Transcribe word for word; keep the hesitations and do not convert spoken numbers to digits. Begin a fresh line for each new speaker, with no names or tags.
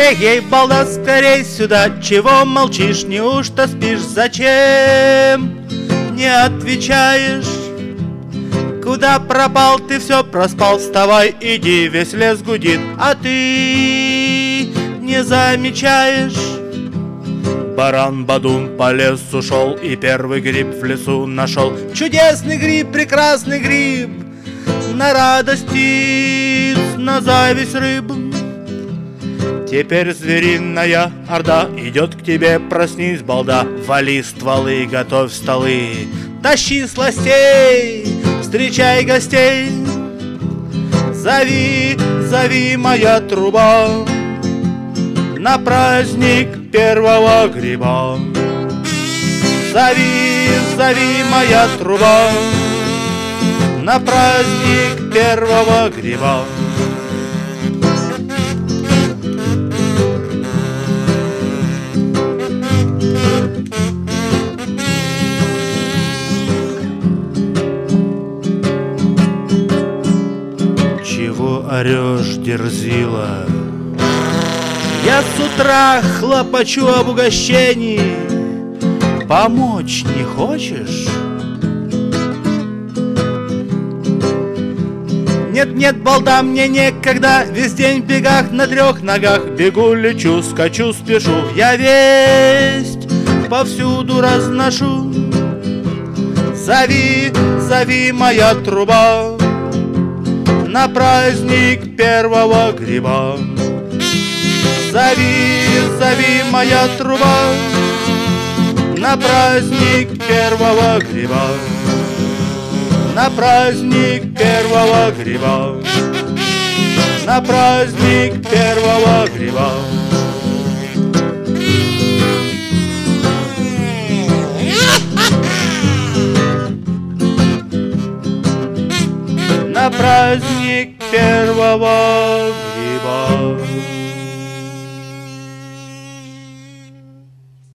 Эй, балда, скорей сюда, чего молчишь, неужто спишь? Зачем не отвечаешь? Куда пропал, ты все проспал? Вставай, иди, весь лес гудит, а ты не замечаешь. Баран Бадун по лесу шел и первый гриб в лесу нашел. Чудесный гриб, прекрасный гриб, на радость птиц, на зависть рыб. Теперь звериная орда идет к тебе, проснись, балда. Вали стволы, готовь столы, тащи сластей, встречай гостей. Зови, зови, моя труба, на праздник первого гриба. Зови, зови, моя труба, на праздник первого гриба. Чего орешь, дерзила? Я с утра хлопочу об угощении. Помочь не хочешь? Нет-нет, балда, мне некогда. Весь день в бегах на трех ногах. Бегу, лечу, скачу, спешу. Я весть повсюду разношу. Зови, зови, моя труба, на праздник первого гриба. Зови, зови, моя труба, на праздник первого гриба. На праздник первого гриба. На праздник первого гриба. На праздник первого гриба.